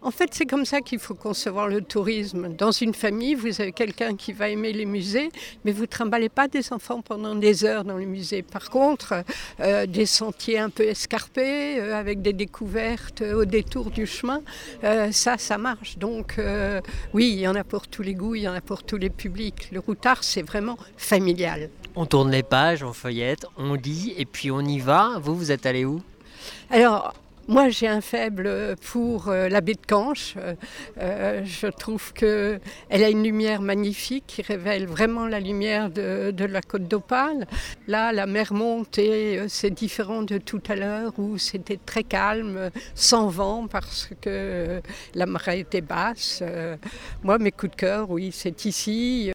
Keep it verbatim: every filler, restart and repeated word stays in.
En fait, c'est comme ça qu'il faut concevoir le tourisme. Dans une famille, vous avez quelqu'un qui va aimer les musées, mais vous ne trimballez pas des enfants pendant des heures dans les musées. Par contre, euh, des sentiers un peu escarpés, euh, avec des découvertes au détour du chemin, euh, ça, ça marche. Donc euh, oui, il y en a pour tous les goûts, il y en a pour tous les publics. Le Routard, c'est vraiment familial. On tourne les pages, on feuillette, on lit et puis on y va. Vous, vous êtes allé où? Alors, moi, j'ai un faible pour euh, la baie de Canche. Euh, euh, je trouve qu'elle a une lumière magnifique qui révèle vraiment la lumière de, de la côte d'Opale. Là, la mer monte et euh, c'est différent de tout à l'heure où c'était très calme, sans vent parce que euh, la marée était basse. Euh, moi, mes coups de cœur, oui, c'est ici.